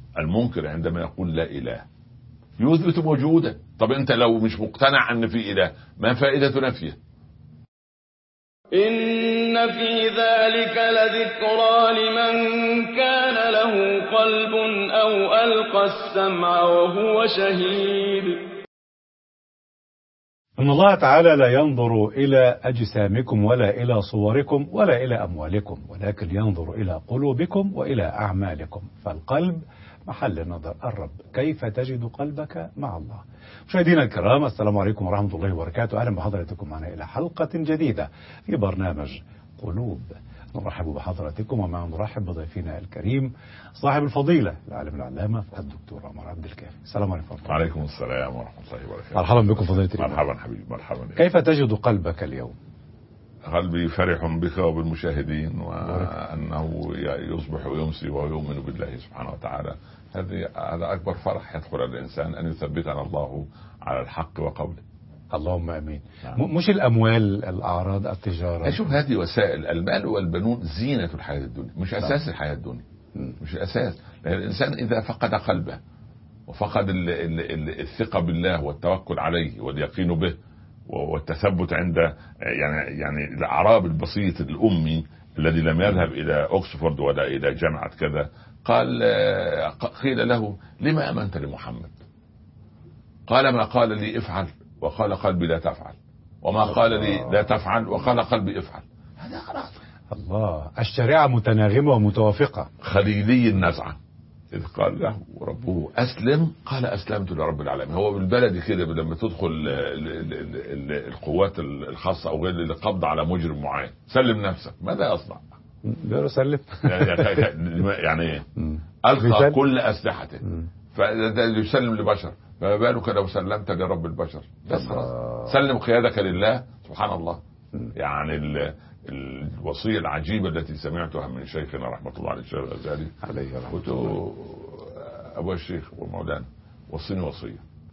المنكر عندما يقول لا إله يثبت وجوده. طب انت لو مش مقتنع ان في إله ما فائدة نفيه؟ إن في ذلك لذكرى لمن كان له قلب أو ألقى السمع وهو شهيد. إن الله تعالى لا ينظر إلى أجسامكم ولا إلى صوركم ولا إلى أموالكم، ولكن ينظر إلى قلوبكم وإلى أعمالكم، فالقلب محل نظر الرب. كيف تجد قلبك مع الله؟ مشاهدينا الكرام، السلام عليكم ورحمة الله وبركاته. أهلا بحضراتكم معنا إلى حلقة جديدة في برنامج قلوب. نرحب بحضراتكم ومع نرحب بضيفنا الكريم صاحب الفضيلة العالم العلامة الدكتور عمر عبد الكافي. السلام عليكم. وعليكم السلام ورحمة الله وبركاته. مرحبا بكم فضيلة الإمام. مرحبا حبيبي، مرحبا. كيف تجد قلبك اليوم؟ قلبي فرح بك وبالمشاهدين، وأنه يصبح ويمسي ويؤمن بالله سبحانه وتعالى. هذا أكبر فرح يدخل الإنسان، أن يثبتنا الله على الحق وقوله. اللهم امين. مش الاموال، الاعراض، التجاره. اشوف هذه وسائل، المال والبنون زينة الحياة الدنيا، مش اساس الحياة الدنيا، مش الاساس. لان الانسان اذا فقد قلبه وفقد الثقة بالله والتوكل عليه واليقين به والتثبت عند يعني الاعراب البسيط الامي الذي لم يذهب الى اوكسفورد ولا الى جامعة كذا، قيل له لما امنت لمحمد؟ قال ما قال لي افعل وقال قلبي لا تفعل، وما قال لي لا تفعل وقال قلبي افعل. هذا خلاص. الله، الشريعة متناغمة ومتوافقة. خليلي النزعة إذ قال له ربه أسلم قال أسلمت لرب العالمين. هو بالبلد كده لما تدخل القوات الخاصة أو غير القبض على مجرم معين، سلم نفسك، ماذا يصنع؟ سلم يعني ألقى كل أسلحته فيسلم لبشر، فما بالك لو سلمت لرب البشر؟ بس خلاص، سلم قيادك لله. سبحان الله. يعني الوصية العجيبة التي سمعتها من شيخنا رحمة الله عليه الشيخ الغزالي، قلت أبو الشيخ ومولانا وصيني وصية،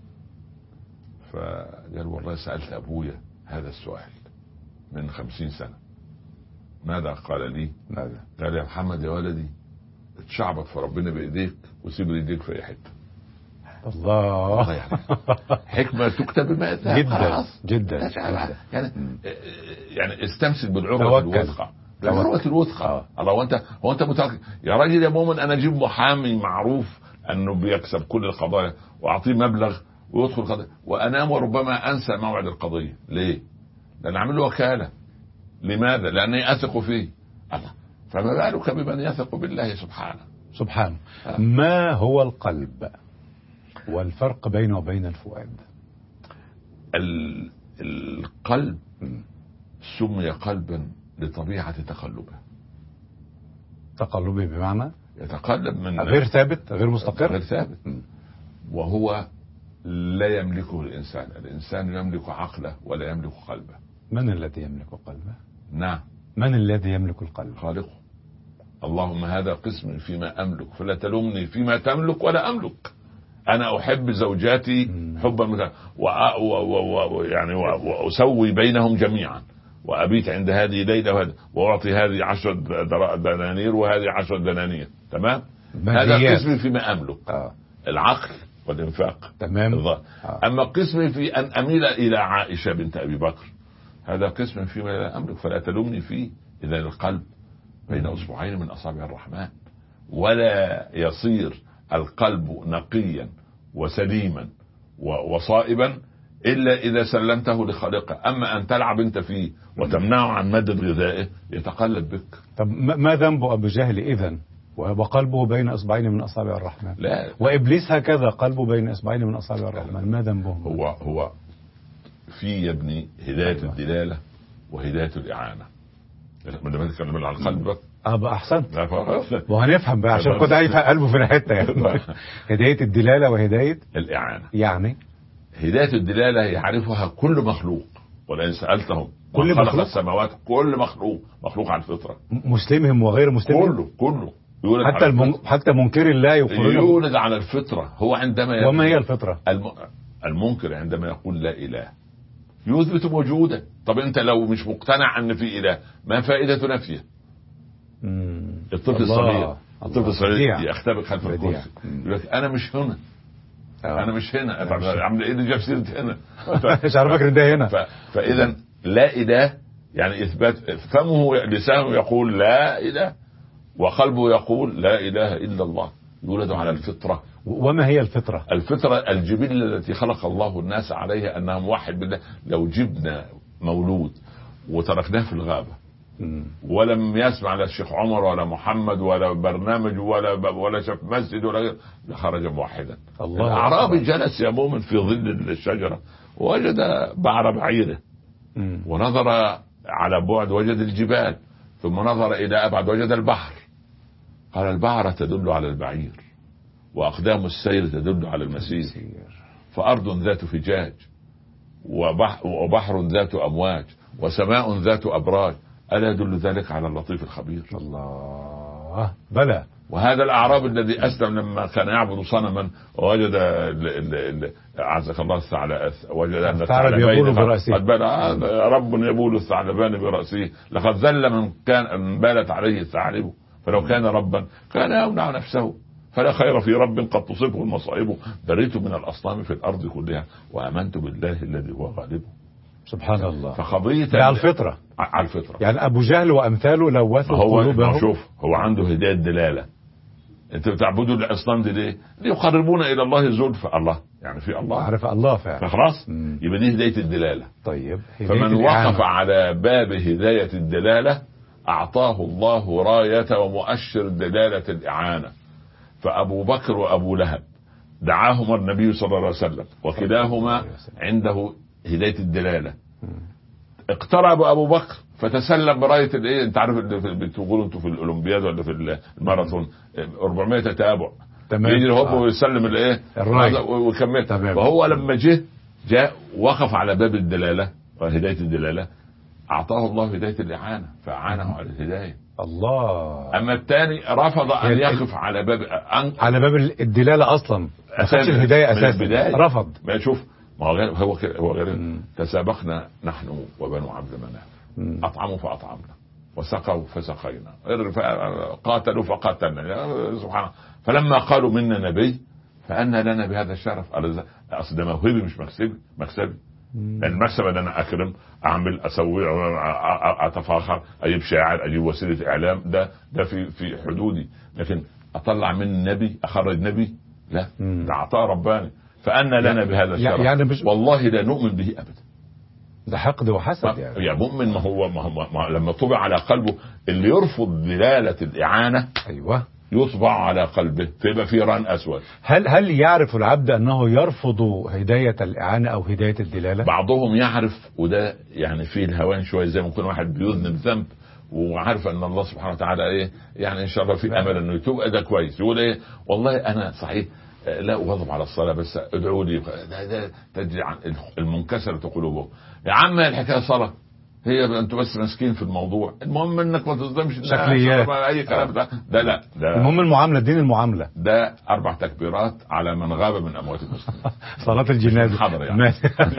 فقال والله سألت أبويا هذا السؤال من 50 سنة. ماذا قال لي؟ ماذا؟ قال يا محمد يا ولدي، اتشعبط في ربنا بإيديك وسيب ايديك في أي حتة. الله يعني حكمة تكتب بماء جدا جدا. يعني استمسك بالعروة الوثقى، بالعروة الوثقى. الله، هو انت متوكل يا راجل يا مؤمن؟ انا اجيب محامي معروف انه بيكسب كل القضايا واعطيه مبلغ ويدخل القضية وانام وربما انسى موعد القضية. ليه؟ لان اعمل له وكالة. لماذا؟ لاني اثق فيه. الله، فما بالك بمن يثق بالله سبحانه. ما هو القلب والفرق بينه وبين الفؤاد؟ القلب سمي قلبا لطبيعة تقلبه بمعنى يتقلب من غير ثابت، غير مستقر، غير ثابت. وهو لا يملكه الإنسان يملك عقله ولا يملك قلبه. من الذي يملك قلبه؟ نعم، من الذي يملك القلب؟ خالقه. اللهم هذا قسم فيما أملك فلا تلومني فيما تملك ولا أملك. أنا أحب زوجاتي حبا يعني وأسوي بينهم جميعا، وأبيت عند هذه ليلة وأعطي هذه 10 دنانير وهذه 10 دنانير. تمام، هذا قسمي فيما أملك. العقل والإنفاق. تمام. أما قسمي في أن أميل إلى عائشة بنت أبي بكر، هذا قسم فيما لا أملك فلا تلومني فيه. إذا القلب بين أصبعين من أصابع الرحمن، ولا يصير القلب نقيا وسليما وصائبا إلا إذا سلمته لخالقه. أما أن تلعب أنت فيه وتمنعه عن مادة غذائه يتقلب بك. طب ما ذنب أبو جهل إذن وقلبه بين إصبعين من أصابع الرحمن؟ لا، وإبليس هكذا قلبه بين إصبعين من أصابع الرحمن. ما ذنبهم؟ هو في يا ابني هداية الدلالة وهداية الإعانة. لما نتكلم عن القلب أحسنت، وهنفهم بقى عشان كده عايز قلبه في الحتة يعني. هداية الدلالة وهداية الإعانة. يعني هداية الدلالة يعرفها كل مخلوق، ولئن سألتهم كل خلق السماوات، كل مخلوق على الفطرة، مسلمهم وغير مسلمهم، كله حتى منكر الله يولد على الفطرة. هو عندما وما هي الفطرة؟ المنكر عندما يقول لا إله يثبت وجوده. طب انت لو مش مقتنع ان في إله ما فائدة نفيه؟ الطفل الصغير الطفل الصغير يختبئ خلف الكرسي يقول لك انا مش هنا، انا مش هنا، عامل ايه اللي جاب سيرتي هنا؟ مش عارفك ان ده هنا. فاذا لا اله يعني اثبات، فمه لسانه يقول لا اله وقلبه يقول لا اله الا الله، يولد على الفطره. وما هي الفطره؟ الفطره الجبلة التي خلق الله الناس عليها انها موحد بالله. لو جبنا مولود وتركناه في الغابه ولم يسمع لا الشيخ عمر ولا محمد ولا برنامج ولا شاف مسجد ولا غير، لخرج موحدا. الاعرابي جلس يا مؤمن في ظل الشجره وجد بعر بعيره ونظر على بعد وجد الجبال، ثم نظر الى ابعد وجد البحر. قال البعرة تدل على البعير واقدام السير تدل على المسير، فارض ذات فجاج وبحر ذات امواج وسماء ذات ابراج، ألا يدل ذلك على اللطيف الخبير؟ الله بلى. وهذا الأعرابي الذي أسلم لما كان يعبد صنما ووجد أعزك الله وجد أن الثعلب يبول برأسه، قد بلى رب يبول الثعلبان برأسه، لقد ذل من بالت عليه الثعالب، فلو كان ربا كان يمنع نفسه، فلا خير في رب قد تصيبه المصائب، بريت من الأصنام في الأرض كلها وآمنت بالله الذي هو غالبه. سبحان الله. فقضية على الفطرة، على الفطرة. يعني أبو جهل وأمثاله لوثوا قلوبهم. شوف هو عنده هداية دلالة. أنت بتعبدوا الأصنام دي ليه؟ ليقربونا إلى الله زلفى. الله يعني في الله، عارف الله فعلا، فخلاص يبقى دي هداية الدلالة. طيب فمن وقف على باب هداية الدلالة أعطاه الله راية ومؤشر دلالة الإعانة. فأبو بكر وأبو لهب دعاهما النبي صلى الله عليه وسلم وكلاهما عنده هداية الدلالة. اقترب ابو بكر فتسلم برايه الايه، انت عارف بتقولوا انتوا في الاولمبياد ولا في الماراثون 400 تتابع، يجري هو ويسلم الايه ويكمل. وهو لما جاء وقف على باب الدلاله وهدايه الدلاله، اعطاه الله هدايه الاعانه فاعانه على الهدايه. الله. اما الثاني رفض ان يقف على باب الدلاله اصلا، ما خدش الهدايه اساسا، رفض. ما شوف، ما هو غير تسابقنا نحن وبنو عبد مناف، أطعموا فأطعمنا وسقوا فسقينا، قاتلوا فقاتلنا، سبحان. فلما قالوا منا نبي فأنا لنا بهذا الشرف، أصل ده موهبي مش مكسبي. المكسب ان انا اكرم، اعمل، اسوي، اتفاخر، اجيب شاعر، اجيب وسيله اعلام، ده في حدودي. لكن اطلع من نبي، اخرج نبي، لا، ده عطاء رباني. فأن لنا بهذا الشرف يعني والله لا نؤمن به أبدا. ده حقد وحسد يعني. يا مؤمن، ما هو لما طبع على قلبه اللي يرفض دلالة الإعانة، أيوة، يطبع على قلبه فيبقى في ران أسود. هل يعرف العبد أنه يرفض هداية الإعانة أو هداية الدلالة؟ بعضهم يعرف، وده يعني فيه الهوان شوية، زي ما يكون واحد بيذنب ذنب وعارف ان الله سبحانه وتعالى ايه يعني ان شاء الله في امل انه يتوب، ده كويس. يقول ايه، والله انا صحيح لا أغضب على الصلاة بس ادعوا لي، ده تجري عن المنكسرة قلوبهم. يا عم الحكاية صلاة، هي انتوا بس ماسكين في الموضوع، المهم انك ما تصدمش شكليات اي كلام. ده لا، ده المهم المعاملة، دين المعاملة. ده 4 تكبيرات على من غاب من اموات المسلمين. صلاة الجنازة حاضر يعني.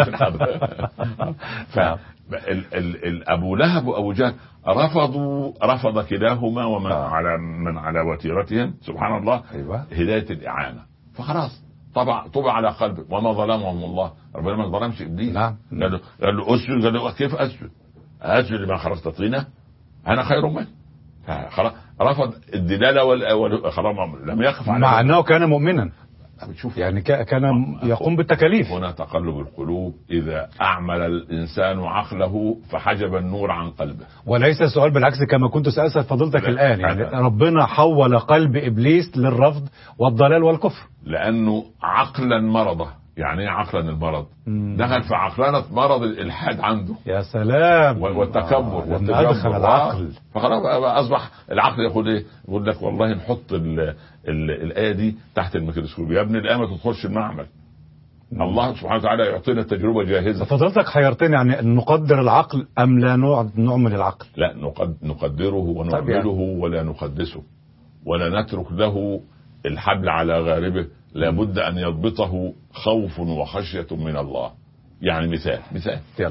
ابو لهب وابو جهل رفض كلاهما ومن على وتيرتهم، سبحان الله. أيوة. هداية الإعانة، فخلاص طبع على قلبه. وما ظلمهم الله، ربنا ما ظلمش ابليس. نعم. قال له اسجد، قال له كيف اسجد لما خلقت طينه، انا خير منه. خلاص رفض الدلاله خلاص لم يقف على، مع انه كان مؤمنا. بتشوف يعني كان يقوم بالتكاليف. هنا تقلب القلوب، إذا أعمل الإنسان عقله فحجب النور عن قلبه. وليس السؤال بالعكس كما كنت سأسأل فضلتك الآن، يعني ربنا حول قلب إبليس للرفض والضلال والكفر، لأنه عقلا مرضه. يعني ايه عقلا المرض؟ دخل في عقلانة مرض الإلحاد عنده. يا سلام. والتكبر والتجبر العقل. فخلاص أصبح العقل يقول ايه؟ يقول لك والله نحط الآية دي تحت الميكروسكوب، يا ابني الآية ما تدخلش المعمل. الله سبحانه وتعالى يعطينا التجربة جاهزة. فضلتك حيرتني، يعني نقدر العقل أم لا نعمل العقل؟ لا، نقدره ونعمله ولا نقدسه، ولا نترك له الحبل على غاربه، لابد أن يضبطه خوف وخشية من الله. يعني مثال يلا.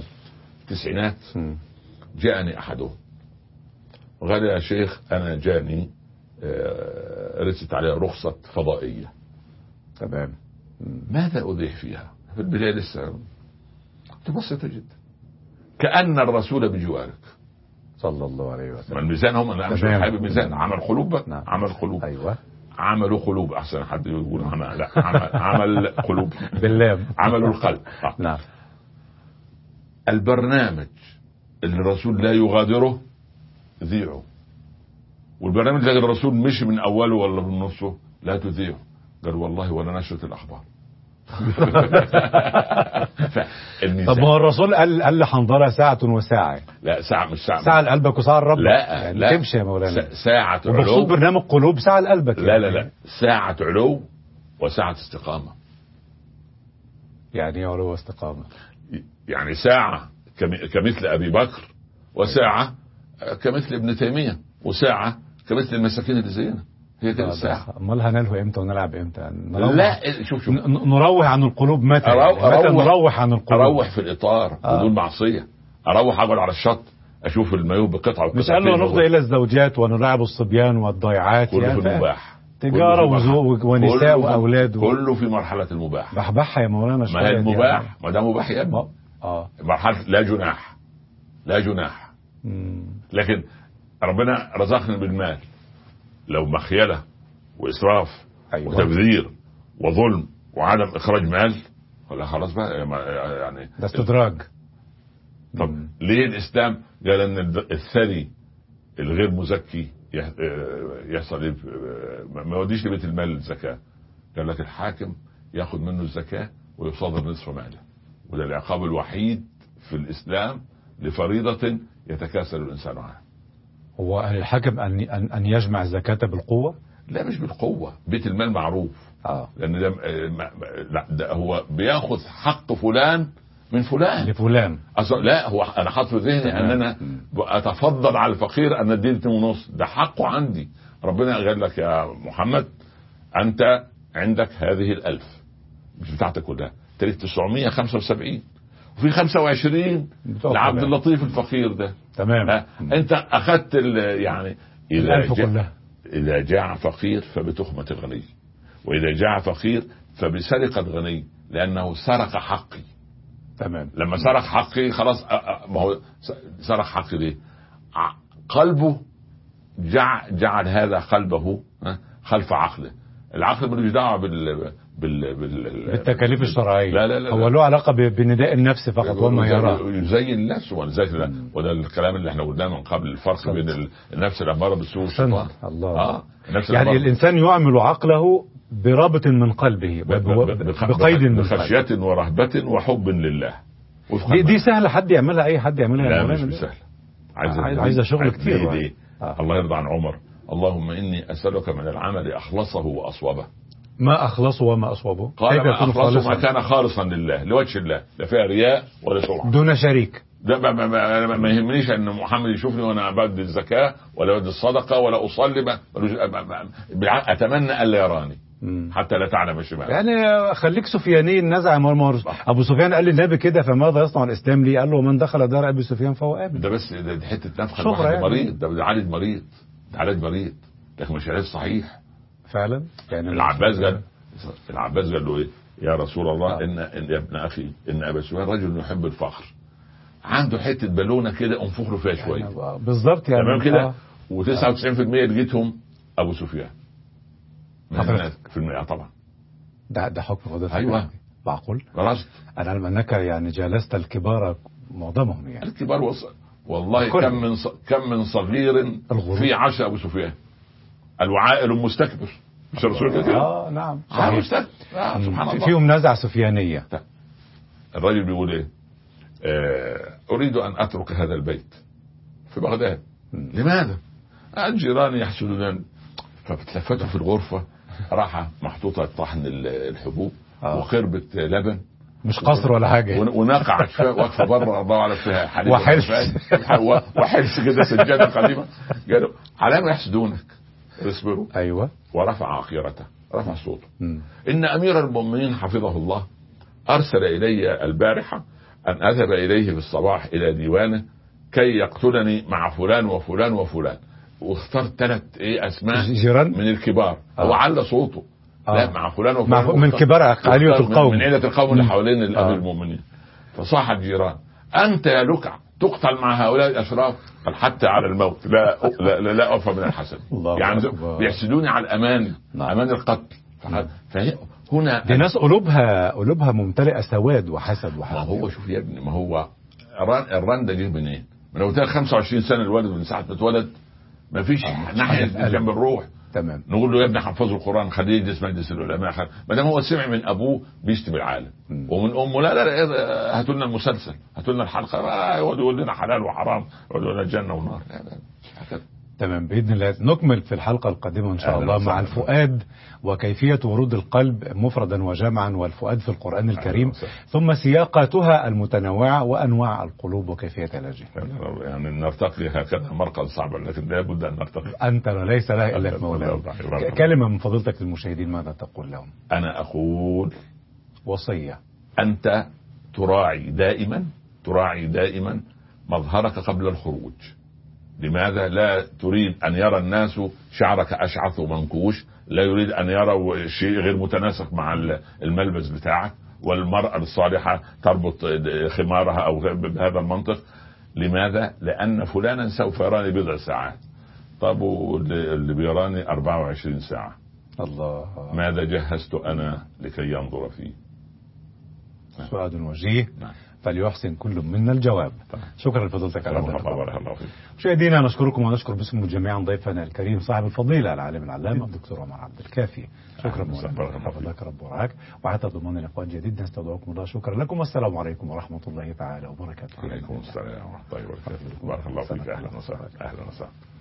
التسعينات جاءني أحدهم قال يا شيخ أنا جاني رست عليها رخصة فضائية. تمام. ماذا أضيح فيها؟ في البداية لسه بسيطة جدا، كأن الرسول بجوارك صلى الله عليه وسلم. الميزان هم أنا مش حابب الميزان، عمل قلوب. نعم. عمل قلوب. أيوة. عملوا قلوب، أحسن حد يقول لا عمل قلوب بالله. عملوا القلب. نعم. البرنامج اللي الرسول لا يغادره ذيعه، والبرنامج اللي الرسول مش من أوله ولا من نصه لا تذيعه. قال والله ولا نشرة الأخبار. طب ما هو الرسول قال لحنظلة ساعة وساعة. لا ساعة مش ساعة. ساعة لقلبك وساعة لربك. لا يعني لا تمشي يا مولانا. ساعة علو. وبخصوص برنامج قلوب ساعة لقلبك. لا لا لا ساعة علو وساعة استقامة. يعني علو واستقامة. يعني ساعة كمثل أبي بكر، وساعة كمثل ابن تيمية، وساعة كمثل المساكين اللي زينا. هي دي الساعة. امال هنلهو امتى ونلعب امتى؟ لا شوف نروح عن القلوب متى؟ متى نروح عن القلوب؟ اروح في الاطار بدون معصية. اروح اقعد على الشط اشوف المايوه بقطعه مش قال له نفضي الى الزوجات ونلاعب الصبيان والضيعات. كله يعني في المباح، تجارة ونساء واولاد كله في مرحلة المباح. بحبحها يا مولانا شوية. ما هي المباح، ما ده مباح يا ابني. مرحلة لا جناح، لا جناح. لكن ربنا رزقنا بالمال، لو مخيلة وإسراف وتبذير وظلم وعدم إخراج مال ولا خلاص بقى يعني ده استدراج. طب ليه الإسلام قال أن الثري الغير مزكي يحصل إيه؟ ما يوديش لبيت المال الزكاة. قال لك الحاكم ياخد منه الزكاة ويصادر نصف ماله، وده العقاب الوحيد في الإسلام لفريضة يتكاسل الإنسان عنها. هو الحاكم أن يجمع الزكاة بالقوة؟ لا مش بالقوة، بيت المال معروف. لأن ده هو بياخذ حق فلان من فلان لفلان. لا هو أنا حاطط في ذهني أن أنا أتفضل على الفقير أن أديه 2.5، ده حقه عندي. ربنا قال لك يا محمد أنت عندك هذه 1000 مش بتاعتك كلها، تريد 975 وفي 25 لعبد اللطيف الفقير ده. تمام. انت اخذت يعني اذا جاع فقير فبتخمة الغني، واذا جاع فقير فبسرقة غني، لانه سرق حقي. تمام. لما سرق حقي خلاص، ما هو سرق حقي ليه؟ قلبه جعل هذا قلبه خلف عقله. العقل ملوش دعوه بالتكاليف الشرعيه. لا هو له علاقه بنداء النفس فقط وما يراه. يزين النفس وده الكلام اللي احنا قلناه من قبل، الفرق بين النفس الاماره بالسوء والشيطان. الله. يعني الانسان يعمل عقله برابط من قلبه، بقيد من بخشيه ورهبه وحب لله. دي سهله حد يعملها، اي حد يعملها. لا مش سهله، عايزه شغل كتير. ليه؟ الله يرضى عن عمر: اللهم إني أسألك من العمل أخلصه وأصوبه. ما أخلصه وما أصوبه؟ قال ما أخلصه ما كان خالصا لله لوجه الله، لا فيها رياء ولا سمعة دون شريك. ده ما يهمنيش أن محمد يشوفني وأنا بدي الزكاة ولا بدي الصدقة ولا أصلي، أتمنى ألا يراني حتى لا تعلم الشمال. يعني خليك سفياني النزع مرمر. أبو سفيان قال للنبي كده، فماذا يصنع الإسلام لي؟ قال له من دخل دار أبي سفيان فهو آمن. ده بس ده حتة نفخة واحد يعني. مريض ده عالج مريض، ده علاج مريض، لكن مش علاج صحيح فعلا. يعني العباس قال له ايه يا رسول الله؟ ان يا ابن اخي ان ابا سفيان رجل يحب الفخر، عنده حته بالونه كده انفخ له فيها شويه. يعني بالظبط يعني تمام كده. و99% لقيتهم ابو سفيان في المئة طبعا. ده حكم فضيلتك. ايوه معقول. رشد. انا علم انك يعني جالست الكبار معظمهم يعني. الكبار والله كم من صغير في عشا ابو سفيان، الوعائل المستكبر مش الرسول كده؟ نعم. مستكبر. سبحان الله. فيهم نزعة سفيانية. الراجل بيقول ايه؟ اريد ان اترك هذا البيت في بغداد. لماذا؟ الجيران يحسدون. فبتلفته في الغرفة راحة محطوطة طحن الحبوب وخربة لبن، مش قصر ولا حاجة، ونقعت واقفة بره الله على فيها حليب وحلس كده سجادة قديمة. قالوا على ما يحسدونك اصبروا. أيوة. ورفع عقيرته، رفع صوته. إن أمير المؤمنين حفظه الله أرسل إلي البارحة أن أذهب إليه في الصباح إلى ديوانه كي يقتلني مع فلان وفلان وفلان. واختار 3 اسماء جيران من الكبار. هو على صوته لا مع فلان وفلان من كبار عائلة القوم، من عيلة القوم اللي حوالين الأمير المؤمنين. فصاح الجيران: أنت يا لكع تقتل مع هؤلاء الأشراف؟ قال: حتى على الموت لا أوفى من الحسد. يعني بيحسدوني على الأمان، أمان القتل. هنا دي ناس قلوبها ممتلئة سواد وحسد ما هو شوف يا ابني، ما هو الران ده جه منين؟ من لو 25 سنة الولد من ساعة ما اتولد ما فيش ناحية جنب الروح. تمام. نقول له: يا ابني حفظوا القرآن، خليه يجلس مجلس العلماء. ما دام هو سمع من أبوه بيشتم العالم ومن أمه لا هاتوا لنا المسلسل، هاتوا لنا الحلقة، يقول لنا حلال وحرام، يقول لنا جنة ونار. تمام. بإذن الله نكمل في الحلقة القادمة إن شاء الله مع الفؤاد وكيفية ورود القلب مفردا وجمعا، والفؤاد في القرآن الكريم، ثم سياقاتها المتنوعة وأنواع القلوب وكيفية علاجها. يعني نرتقي هكذا مرقا صعبا، لكن لا بد أن نرتقي. أنت ليس لها إلا مولانا. كلمة من فضيلتك للمشاهدين ماذا تقول لهم؟ أنا أقول وصية: أنت تراعي دائما مظهرك قبل الخروج. لماذا لا تريد أن يرى الناس شعرك أشعث ومنكوش؟ لا يريد أن يروا شيء غير متناسق مع الملبس بتاعك. والمرأة الصالحة تربط خمارها أو بهذا المنطق. لماذا؟ لأن فلانا سوف يراني بضع ساعات. طب اللي بيراني 24 ساعة، الله، ماذا جهزت أنا لكي ينظر فيه؟ سؤال وجيه. فليحسن كل منا الجواب. شكرا لفضيلتك على هذا. مشاهدينا نشكركم ونشكر باسم جميعا ضيفنا الكريم صاحب الفضيلة العالم العلامة الدكتور عمر عبد الكافي. شكرا مولانا، حفظك رب ورعاك، وحتى ضمان لقاء جديد نستودعكم الله. شكرا لكم، والسلام عليكم ورحمة الله تعالى وبركاته. وعليكم السلام ورحمة الله وبركاته. بارك الله فيك. أهلا وسهلا.